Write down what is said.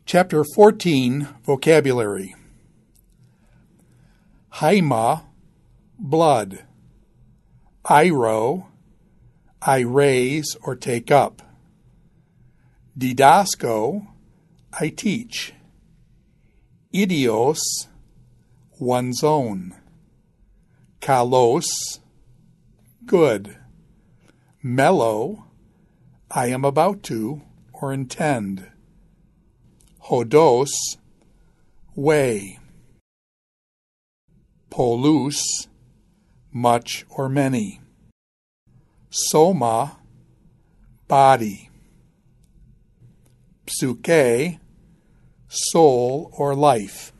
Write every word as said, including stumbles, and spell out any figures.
Chapter fourteen, Vocabulary. Haima, blood. Iro, I raise or take up. Didasko, I teach. Idios, one's own. Kalos, good. Mello, I am about to or intend. Hodos, way. Polus, much or many. Soma, body. Psuche, soul or life.